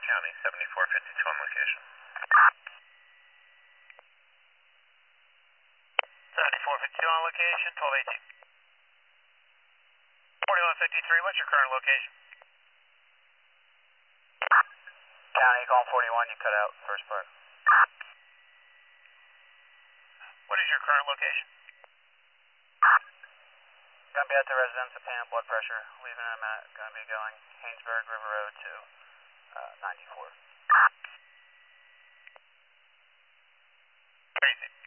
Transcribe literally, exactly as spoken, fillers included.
County, seventy-four fifty-two on location. seventy-four fifty-two on location, twelve eighteen. forty-one fifty-three, what's your current location? County, call forty-one, you cut out first part. What is your current location? Gonna be at the residence of Pam, blood pressure, leaving him at, gonna be going Haynesburg River Road to uh, ninety-four. Crazy.